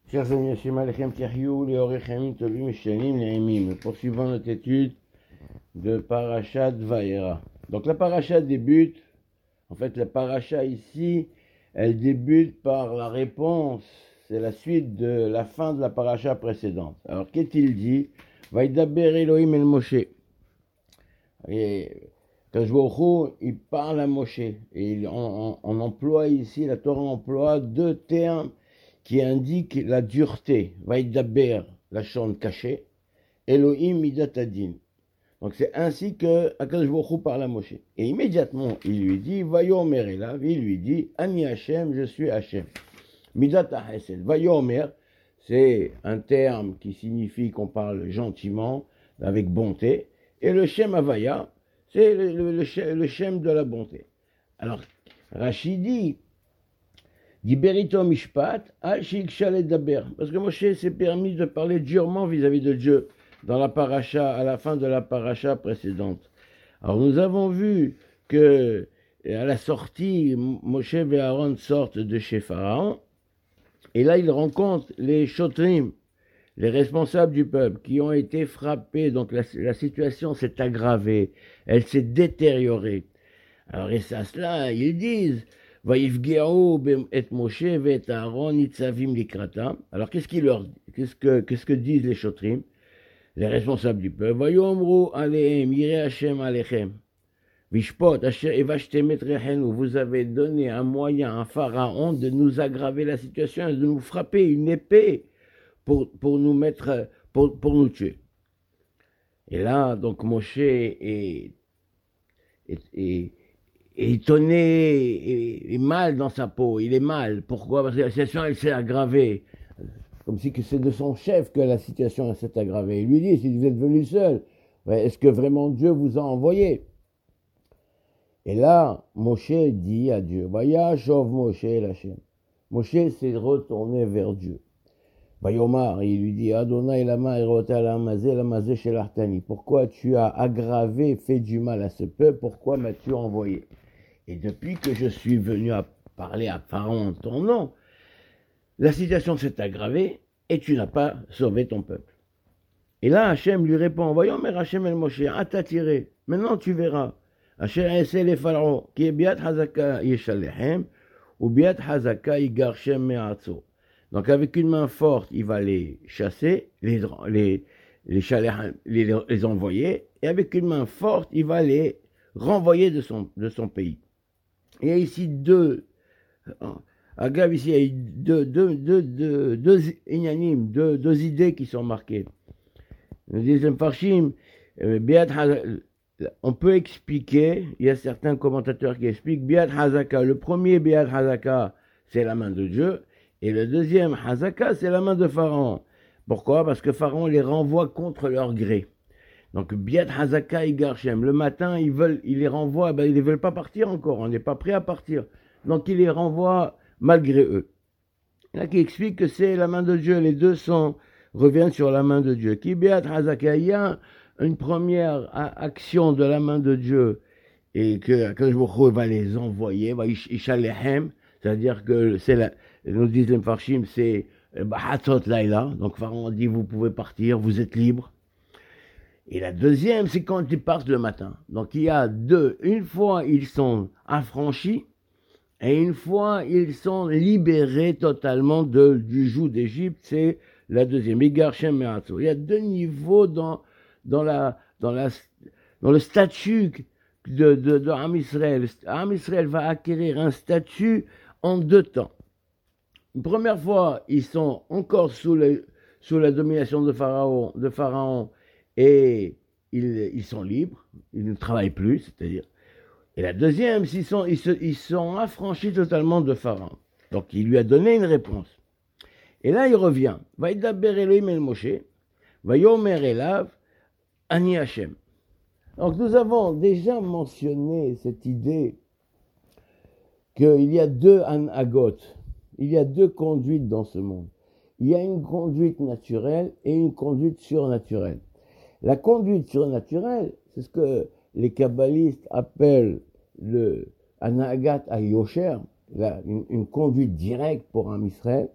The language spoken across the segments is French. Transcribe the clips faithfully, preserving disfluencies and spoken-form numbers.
Chers amis, Hashem Alechem Tiahiou, Leorechem Tovim Shanim Neemim. Poursuivons notre étude de Parashat Vayera. Donc la Parashat débute, en fait la Parashat ici, elle débute par la réponse, c'est la suite de la fin de la Parashat précédente. Alors qu'est-il dit? Vaidaber Elohim el Moshe. Et Kadosh Baruch Hu, il parle à Moshe. Et il, on, on, on emploie ici, la Torah emploie deux termes qui indique la dureté. Vaidaber, la chante cachée, Elohim midatadin. Donc c'est ainsi que Akadosh Baruch Hu parle à Moshe. Et immédiatement, il lui dit, Vayomer elav, il lui dit, Ani Hashem, je suis Hashem. Midat ha'esed. Vayomer, c'est un terme qui signifie qu'on parle gentiment, avec bonté. Et le Shem Havaya, c'est le, le, le, le Shem de la bonté. Alors, Rachid dit, Diberito mishpat, al shikshalet daber. Parce que Moshe s'est permis de parler durement vis-à-vis de Dieu dans la paracha, à la fin de la paracha précédente. Alors nous avons vu que à la sortie, Moshe et Aaron sortent de chez Pharaon, et là ils rencontrent les shotrim, les responsables du peuple, qui ont été frappés. Donc la, la situation s'est aggravée, elle s'est détériorée. Alors et à cela, ils disent, Vaïfgeou et Moshe et Aaron itzavim likratam. Alors qu'est-ce qu'ils leur, qu'est-ce que, qu'est-ce que disent les shotrim, les responsables du peuple? Vayomru alehem yireh Hashem alechem vishpot asher evashtem et rechenu. Vous avez donné un moyen, un pharaon, de nous aggraver la situation, de nous frapper une épée pour, pour nous mettre, pour, pour nous tuer. Et là, donc Moshe est, est, est Et étonné, et, et mal dans sa peau, il est mal. Pourquoi? Parce que la situation, elle s'est aggravée. Comme si que c'est de son chef que la situation s'est aggravée. Il lui dit, si vous êtes venu seul, est-ce que vraiment Dieu vous a envoyé? Et là, Moshe dit à Dieu, Vaya shov Moshe l'Hashem. Moshe s'est retourné vers Dieu. Vayomar, il lui dit, Adonai lama erota lamazé lamazé shelartani. Pourquoi tu as aggravé, fait du mal à ce peuple? Pourquoi m'as-tu envoyé? Et depuis que je suis venu à parler à Pharaon en ton nom, la situation s'est aggravée et tu n'as pas sauvé ton peuple. Et là, Hachem lui répond, voyons, mais Hachem el Moshe, à t'attirer. Maintenant, tu verras. Hachem essaie les pharaons, qui est biat hazaka yeshalehem, ou biat hazaka yigarshem me'atzo. Donc, avec une main forte, il va les chasser, les, les, les, les, les envoyer, et avec une main forte, il va les renvoyer de son, de son pays. Il y a ici deux, Agav, ici, il y a deux, deux, deux, deux, deux, inanimes, deux, deux idées qui sont marquées. Nous disons, Farshim, on peut expliquer, il y a certains commentateurs qui expliquent, Biat Hazaka, le premier Biat Hazaka, c'est la main de Dieu, et le deuxième Hazaka, c'est la main de Pharaon. Pourquoi? Parce que Pharaon les renvoie contre leur gré. Donc, Biat Hazaka et Garshem, le matin, ils, veulent, ils les renvoient, ben, ils ne veulent pas partir encore, on n'est pas prêt à partir. Donc, il les renvoie malgré eux. Là, qui explique que c'est la main de Dieu, les deux sont, reviennent sur la main de Dieu. Qui Biat Hazaka, il y a une première action de la main de Dieu, et que Akadosh Baruch Hu va les envoyer, va Ishalehem, c'est-à-dire que c'est la, nous disent les Mfarshim, c'est Bahatot Laila, donc Pharaon dit, vous pouvez partir, vous êtes libres. Et la deuxième, c'est quand ils partent le matin. Donc il y a deux. Une fois, ils sont affranchis, et une fois, ils sont libérés totalement de, du joug d'Égypte. C'est la deuxième. Il y a deux niveaux dans, dans, la, dans, la, dans le statut de, de, de Am Israël. Am Israël va acquérir un statut en deux temps. Une première fois, ils sont encore sous, le, sous la domination de Pharaon, de Pharaon et ils, ils sont libres, ils ne travaillent plus, c'est-à-dire. Et la deuxième, ils sont, ils, se, ils sont affranchis totalement de Pharaon. Donc il lui a donné une réponse. Et là il revient. Vaidaber Elohim el Moshe, Vayomer elav, Ani Hashem. Donc nous avons déjà mentionné cette idée qu'il y a deux anagot, il y a deux conduites dans ce monde. Il y a une conduite naturelle et une conduite surnaturelle. La conduite surnaturelle, c'est ce que les kabbalistes appellent le anagat ayosher, une, une conduite directe pour un Israël.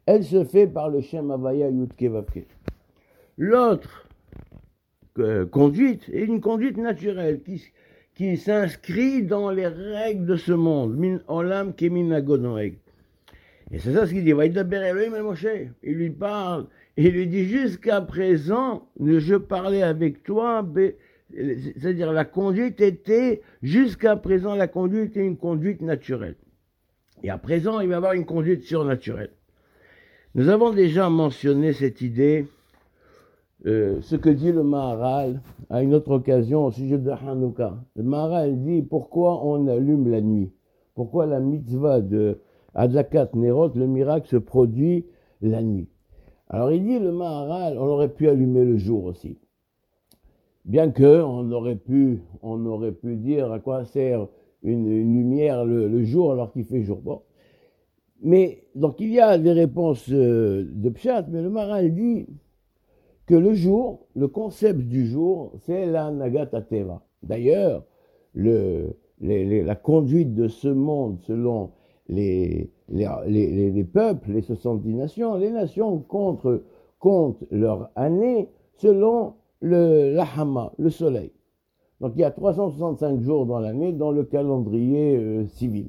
elle se fait par le Shem Havaya Yudke Vavke. L'autre euh, conduite est une conduite naturelle qui, qui s'inscrit dans les règles de ce monde. Min olam kemin agonoeg. Et c'est ça ce qu'il dit. Vaïdaber Elohim el Moshe. Il lui parle. Il lui dit jusqu'à présent, je parlais avec toi. C'est-à-dire la conduite était, jusqu'à présent, la conduite était une conduite naturelle. Et à présent, il va y avoir une conduite surnaturelle. Nous avons déjà mentionné cette idée, euh, ce que dit le Maharal à une autre occasion au sujet de Hanouka. Le Maharal dit pourquoi on allume la nuit. Pourquoi la mitzvah de Adlakat Nerot, le miracle, se produit la nuit. Alors il dit le Maharal, on aurait pu allumer le jour aussi. Bien que on aurait pu, on aurait pu dire à quoi sert une, une lumière le, le jour alors qu'il fait jour. Bon. Mais, donc il y a des réponses euh, de Pshat, mais le Maharal dit que le jour, le concept du jour, c'est la Nagat Teva. D'ailleurs, le, les, les, la conduite de ce monde selon les, les, les, les peuples, les soixante-dix nations, les nations comptent, comptent leur année selon le l'Ahama, le soleil. Donc il y a trois cent soixante-cinq jours dans l'année dans le calendrier euh, civil.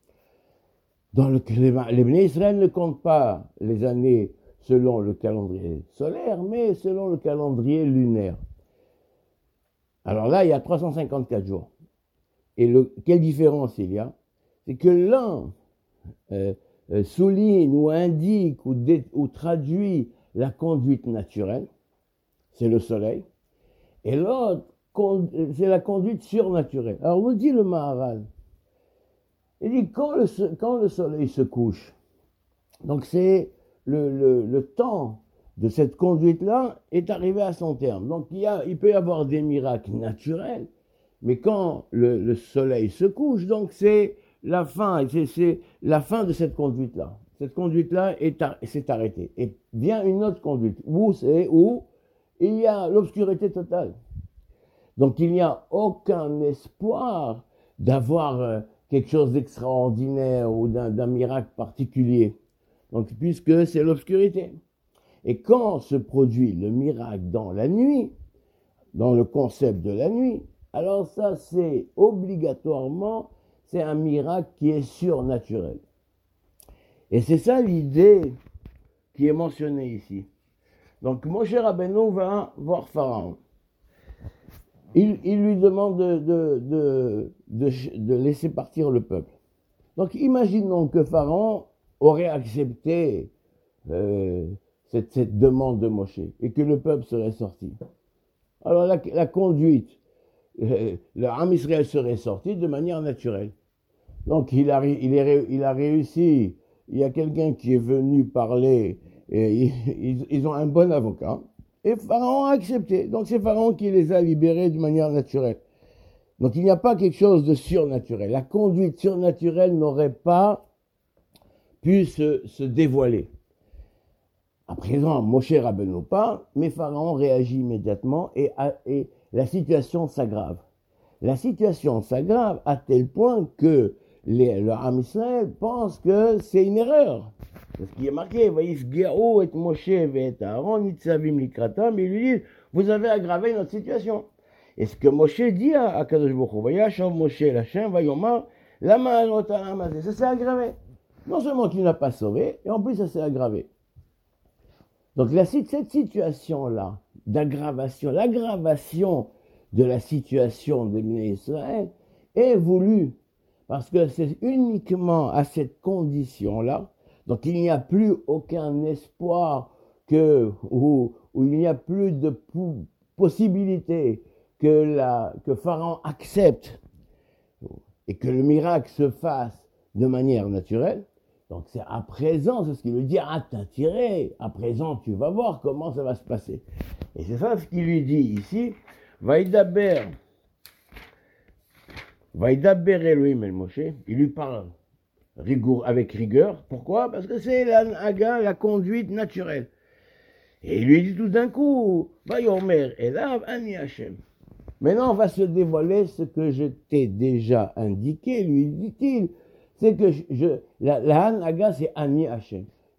Dans le, les, les Bnei Israël ne comptent pas les années selon le calendrier solaire, mais selon le calendrier lunaire. Alors là, il y a trois cent cinquante-quatre jours. Et le, quelle différence il y a? C'est que l'un euh, euh, souligne ou indique ou, dé, ou traduit la conduite naturelle, c'est le soleil, et l'autre, c'est la conduite surnaturelle. Alors, nous dit le Maharal, il dit quand le, quand le soleil se couche, donc c'est le, le, le temps de cette conduite-là est arrivé à son terme. Donc il, y a, il peut y avoir des miracles naturels, mais quand le, le soleil se couche, donc c'est la fin, c'est, c'est la fin de cette conduite-là. Cette conduite-là est, s'est arrêtée. Et vient une autre conduite, où c'est où il y a l'obscurité totale. Donc il n'y a aucun espoir d'avoir euh, quelque chose d'extraordinaire ou d'un, d'un miracle particulier. Donc puisque c'est l'obscurité. Et quand se produit le miracle dans la nuit, dans le concept de la nuit, alors ça c'est obligatoirement, c'est un miracle qui est surnaturel. Et c'est ça l'idée qui est mentionnée ici. Donc Moshe Rabbeinu va voir Pharaon. Il, il lui demande de, de, de, de, de laisser partir le peuple. Donc imaginons que Pharaon aurait accepté euh, cette, cette demande de Moshe et que le peuple serait sorti. Alors la, la conduite, euh, le Ham Israël serait sorti de manière naturelle. Donc il a, il, est, il a réussi, il y a quelqu'un qui est venu parler, et ils, ils ont un bon avocat, et Pharaon a accepté. Donc c'est Pharaon qui les a libérés de manière naturelle. Donc il n'y a pas quelque chose de surnaturel. La conduite surnaturelle n'aurait pas pu se, se dévoiler. À présent, Moshe Rabbeinu pas, mais Pharaon réagit immédiatement et, a, et la situation s'aggrave. La situation s'aggrave à tel point que les, le Ham Israël pense que c'est une erreur. C'est ce qui est marqué, Vaïfgao et Moshe et Aaron, Nitzavim Likratam, et il lui dit, vous avez aggravé notre situation. Et ce que Moshe dit à, à Kadosh Baruch Hu, Vayashav Moshe Lachem, Vayomar, Lama Anotaram, ça s'est aggravé. Non seulement qu'il n'a pas sauvé, et en plus ça s'est aggravé. Donc la, cette situation-là, d'aggravation, l'aggravation de la situation des Bnei Israël est voulue, parce que c'est uniquement à cette condition-là, donc il n'y a plus aucun espoir que, ou, ou il n'y a plus de pou, possibilité que, la, que Pharaon accepte et que le miracle se fasse de manière naturelle. Donc c'est à présent, c'est ce qu'il lui dit, ah t'as tiré, à présent tu vas voir comment ça va se passer. Et c'est ça ce qu'il lui dit ici, Vaïdaber, Vaïdaber Elohim el Moshe, il lui parle rigour, avec rigueur. Pourquoi? Parce que c'est la haga, la conduite naturelle. Et il lui dit tout d'un coup, Vayomer Elav Ani Hashem. Maintenant va se dévoiler ce que je t'ai déjà indiqué, lui dit-il. C'est que je, je la, la haga c'est Ani Hashem.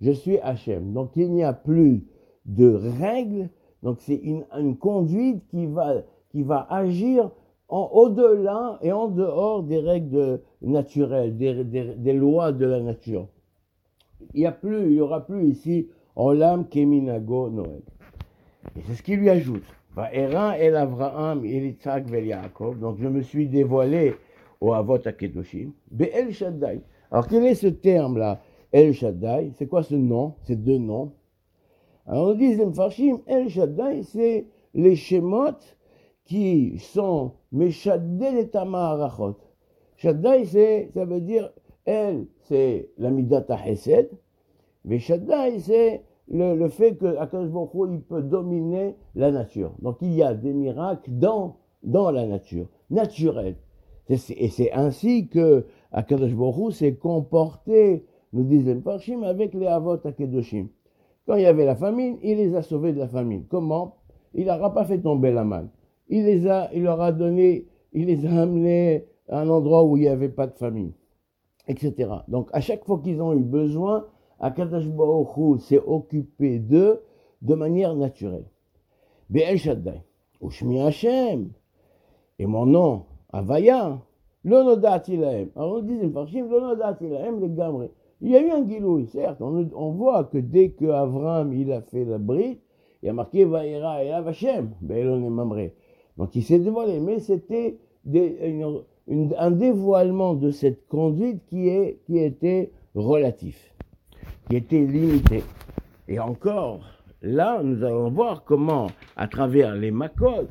je suis Hachem. Donc il n'y a plus de règles, donc c'est une, une conduite qui va, qui va agir en, au-delà et en dehors des règles naturelles, des, des, des lois de la nature. Il n'y a plus, il y aura plus ici Olam Keminago Noël. Et c'est ce qu'il lui ajoute. Va'era el Avraham, el Yitzhak vel Yaakov. Donc je me suis dévoilé au Avot HaKedoshim. Be'el Shaddai. Alors quel est ce terme-là? El Shaddai, c'est quoi ce nom? Ces deux noms. Alors on dit les Mfarshim, El Shaddai, c'est les Shemot qui sont Meshaddel et Tamarachot. Shaddai, c'est, ça veut dire, El, c'est la Midat HaChesed. Mais Shaddai, c'est le, le fait que Akadosh Baruch Hu, il peut dominer la nature. Donc il y a des miracles dans, dans la nature, naturels. C'est, et c'est ainsi que Akadosh Baruch Hu s'est comporté, nous disent les Mfarshim, avec les Avot HaKedoshim. Quand il y avait la famine, il les a sauvés de la famine. Comment? Il n'aura pas fait tomber la manne. Il les a, il leur a donné, il les a amenés à un endroit où il n'y avait pas de famine, et cetera. Donc à chaque fois qu'ils ont eu besoin, Akadosh Baruch Hu s'est occupé d'eux de manière naturelle. Be'el Shaddai, Ushmi Hashem, et mon nom, Havaya, lo nodati lahem. Alors on dit, lo nodati lahem, les gamrés. Il y a eu un guilouille, certes, on, on voit que dès que Avram il a fait la bride, il y a marqué Vaïra et Hashem, Be'elon et Mamré. Donc il s'est dévoilé, mais c'était des, une, une, un dévoilement de cette conduite qui, est, qui était relatif, qui était limité. Et encore, là, nous allons voir comment, à travers les makot,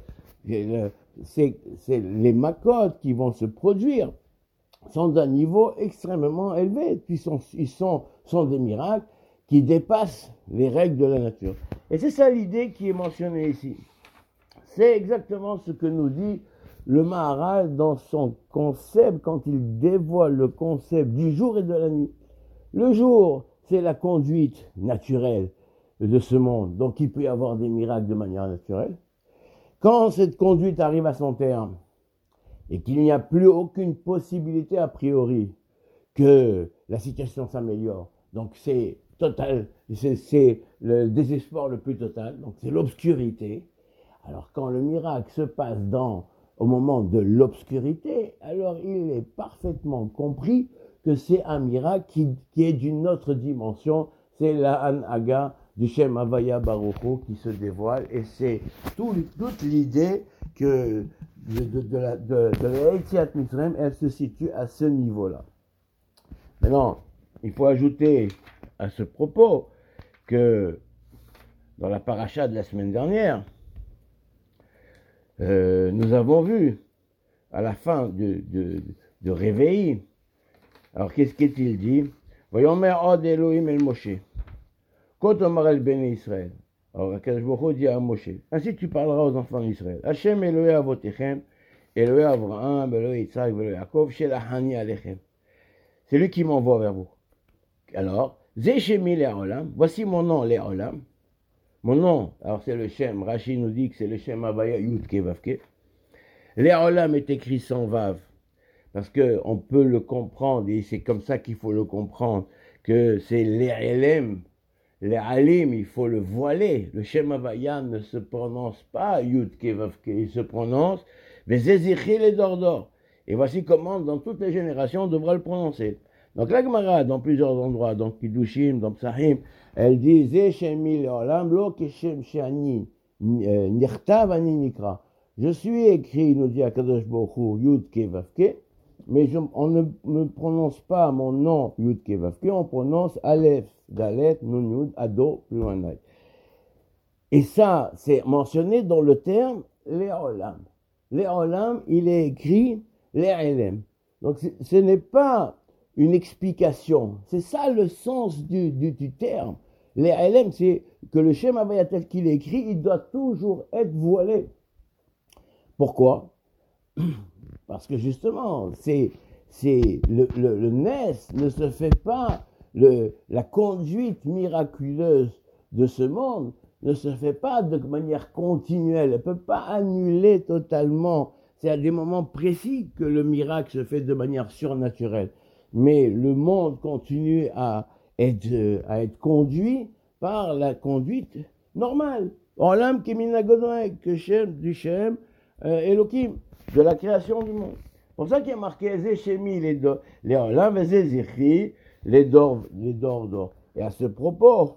c'est, c'est les makot qui vont se produire, sont d'un niveau extrêmement élevé. Ils sont, ils sont, sont des miracles qui dépassent les règles de la nature. Et c'est ça l'idée qui est mentionnée ici. C'est exactement ce que nous dit le Maharal dans son concept, quand il dévoile le concept du jour et de la nuit. Le jour, c'est la conduite naturelle de ce monde. Donc il peut y avoir des miracles de manière naturelle. Quand cette conduite arrive à son terme, et qu'il n'y a plus aucune possibilité a priori que la situation s'améliore. Donc c'est total, c'est, c'est le désespoir le plus total, donc c'est l'obscurité. Alors quand le miracle se passe dans, au moment de l'obscurité, alors il est parfaitement compris que c'est un miracle qui, qui est d'une autre dimension, c'est la Hanaga du Shem Havaya Baruch Hu qui se dévoile, et c'est tout, toute l'idée que de, de, de la de, de la Yetziat Mitzrayim, elle se situe à ce niveau-là. Maintenant, il faut ajouter à ce propos que dans la paracha de la semaine dernière, euh, nous avons vu à la fin de, de, de Réveil, alors qu'est-ce qu'il dit? Voyons, Mère Od Elohim El Moshe, Kot Omar El Bene Israël. Alors, Akadosh Baruch Hu dit à Moshe, ainsi tu parleras aux enfants d'Israël. Hashem Elohei Avotechem, Elohei Avraham, Elohei Yitzhak, Elohei Yaakov, Shelachani Alechem. C'est lui qui m'envoie vers vous. Alors, Zeshemi Le'olam, voici mon nom Le'olam. Mon nom, alors c'est le Shem, Rashi nous dit que c'est le Shem Havaya Yudke Vavke. Le'olam est écrit sans Vav, parce qu'on peut le comprendre, et c'est comme ça qu'il faut le comprendre, que c'est Le'elem. Les alim, il faut le voiler. Le Shem Havaya ne se prononce pas Yud Kevavke, il se prononce Vezezichil et Dordor. Et voici comment, dans toutes les générations, on devra le prononcer. Donc la Gemara, dans plusieurs endroits, dans Kiddushim, dans Psahim, elle dit Ze Shemi Le'olam lo keshem she'ani nirtav ani nikra. Je suis écrit, nous dit Akadosh Baruch Hu, Yud Kevavke, mais je, on ne, ne prononce pas mon nom Yud Kevavke, on prononce Aleph. Dalet, Nun, Ado, plus loin. Et ça, c'est mentionné dans le terme Le'olam. Le'olam, il est écrit Le'elem. Donc ce n'est pas une explication, c'est ça le sens du, du, du terme. Le'elem, c'est que le Shem Havaya tel qu'il est écrit, il doit toujours être voilé. Pourquoi? Parce que justement, c'est, c'est le, le, le Nes ne se fait pas. Le, la conduite miraculeuse de ce monde ne se fait pas de manière continuelle, elle ne peut pas annuler totalement. C'est à des moments précis que le miracle se fait de manière surnaturelle. Mais le monde continue à être, à être conduit par la conduite normale. Olam Keminagodon, que Shem, du Shem, euh, Elohim, de la création du monde. C'est pour ça qu'il y a marqué Zéchemi, les do, les Olam, Zézichi, les dor, les dor, dor. Et à ce propos,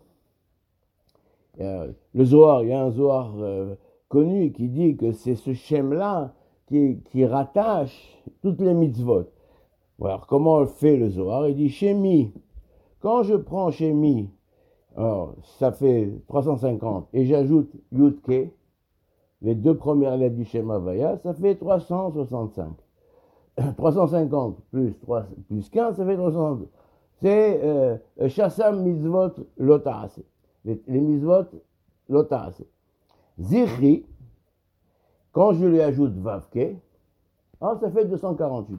euh, le Zohar, il y a un Zohar euh, connu qui dit que c'est ce Shem-là qui, qui rattache toutes les mitzvot. Alors, comment fait le Zohar? Il dit Shemi. Quand je prends Shemi, alors, ça fait trois cent cinquante, et j'ajoute Yudke, les deux premières lettres du Shem Havaya, ça fait trois cent soixante-cinq. trois cent cinquante plus, trois, plus quinze, ça fait trois cent soixante-deux. C'est euh, Shassam Mitzvot Lotaase. Les, les Mitzvot Lotaase. Zichri, quand je lui ajoute Vavke, alors ça fait deux cent quarante-huit.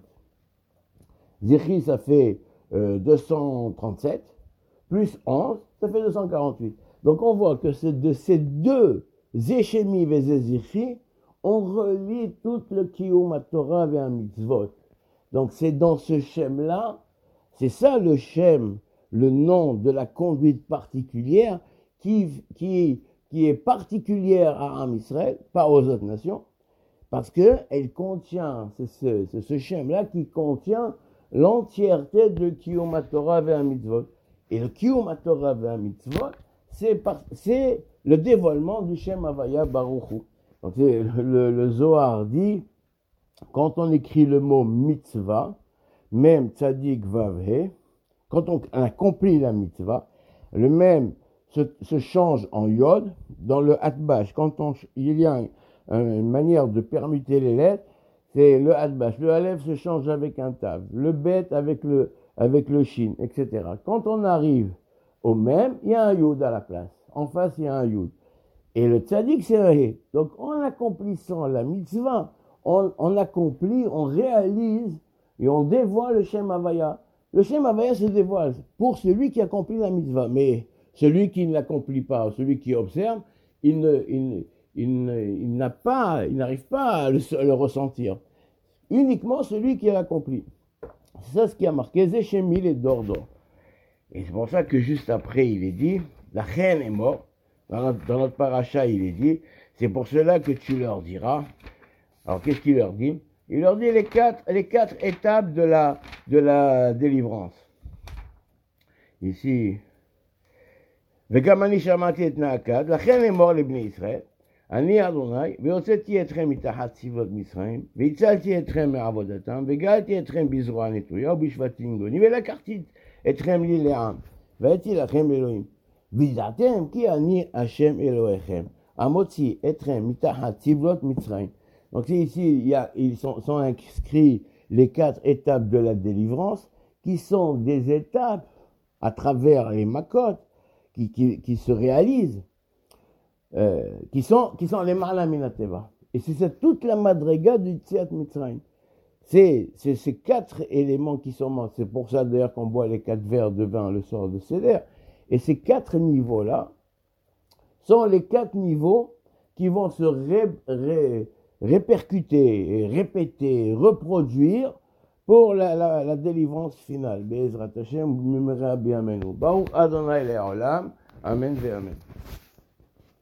Zichri, ça fait euh, deux cent trente-sept, plus onze, ça fait deux cent quarante-huit. Donc on voit que c'est de ces deux Zéchemi et Zézichri, on relie tout le Kiyum Torah vers un mitzvot. Donc c'est dans ce Shem-là, c'est ça le Shem, le nom de la conduite particulière qui, qui, qui est particulière à Am Israël, pas aux autres nations, parce qu'elle contient, c'est ce, c'est ce Shem-là qui contient l'entièreté de Kiyum Torah vers un mitzvot. Et le Kiyum Torah vers mitzvot, c'est, par, c'est le dévoilement du Shem Havaya Baruch Hu. Donc le, le, le Zohar dit, quand on écrit le mot mitzvah, même tzadik vavhe, quand on accomplit la mitzvah, le même se, se change en yod dans le hatbash. Quand on, il y a une, une manière de permuter les lettres, c'est le hatbash. Le aleph se change avec un tav, le bet avec le avec le shin, et cetera. Quand on arrive au même, il y a un yud à la place. En face, il y a un yud. Et le tzaddik, c'est un he. Donc, en accomplissant la mitzvah, on, on accomplit, on réalise et on dévoile le Shem Havaya. Le Shem Havaya se dévoile pour celui qui accomplit la mitzvah. Mais celui qui ne l'accomplit pas, celui qui observe, il, ne, il, il, il n'a pas, il n'arrive pas à le, à le ressentir. Uniquement celui qui l'accomplit. C'est ça ce qui a marqué, Zéchemi les Dordo. Et c'est pour ça que juste après, il est dit, la reine est morte. Dans notre, dans notre paracha, il est dit, c'est pour cela que tu leur diras. Alors, qu'est-ce qu'il leur dit? Il leur dit les quatre, les quatre étapes de la, de la délivrance. Ici, Vegamani shamati et naakad, la reine est morte les bnei Israël. אני אדוני, והוצאתי אתכם מתחת צבאות מצרים, והצלתי אתכם מעבודתם, וגאלתי אתכם בזרוע נטויה ובשבטים גונים, ולקחתי אתכם לי לעם, והייתי לכם אלוהים. וידעתם כי אני השם אלוהיכם, המוציא אתכם מתחת צבאות מצרים. Donc ici, il y a, ils sont, sont inscrits les quatre étapes de la délivrance, qui sont des étapes à travers les makot, qui, qui, qui se réalisent. Euh, qui sont qui sont les Malaminateva. Et c'est ça, toute la madriga du Tziat Mitzrayim. C'est, c'est ces quatre éléments qui sont morts. C'est pour ça d'ailleurs qu'on boit les quatre verres de vin le soir de Seder. Et ces quatre niveaux-là sont les quatre niveaux qui vont se ré, ré, répercuter, et répéter, reproduire pour la, la, la délivrance finale. Be'ezrat Hashem, Mimra Bi'amenu. Baruch Adonai Le'olam. Amen ve'amen.